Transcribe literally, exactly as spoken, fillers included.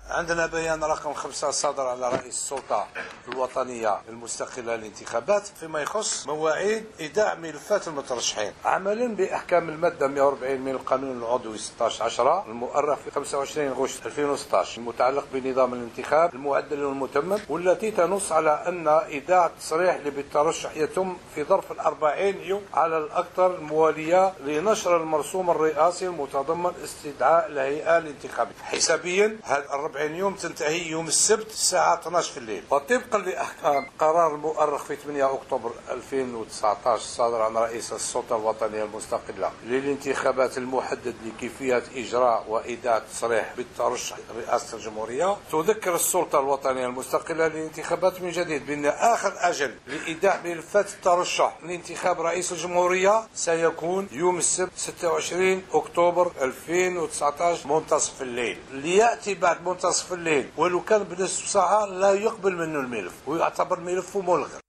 عندنا بيان رقم خمسة صادر على رئيس السلطة الوطنية المستقلة للانتخابات فيما يخص مواعيد إيداع ملفات المترشحين عملا بأحكام المادة مئة وأربعين من القانون العضوي ستة عشر عشرة المؤرخ في خمسة وعشرين غشت ألفين وستة عشر المتعلق بنظام الانتخاب المعدل والمتمم، والتي تنص على أن إيداع التصريح بالترشح يتم في ظرف الأربعين يوم على الأكثر الموالية لنشر المرسوم الرئاسي المتضمن استدعاء الهيئة الانتخابية حسابيا. هذا الأربعين يوم تنتهي يوم السبت الساعة اثني عشر في الليل، وطبقا لأحكام قرار المؤرخ في ثمانية أكتوبر ألفين وتسعة عشر الصادر عن رئيس السلطة الوطنية المستقلة للانتخابات المحدد لكيفية إجراء وإيداع تصريح بالترشح رئاسة الجمهورية، تذكر السلطة الوطنية المستقلة للانتخابات من جديد بأن آخر أجل لإيداع ملفات الترشح لانتخاب رئيس الجمهورية سيكون يوم السبت ستة وعشرين أكتوبر ألفين وتسعة عشر منتصف الليل. اللي يأتي بعد منتصف الليل ولو كان بنصف ساعة لا يقبل منه الملف ويعتبر ملفه ملغى.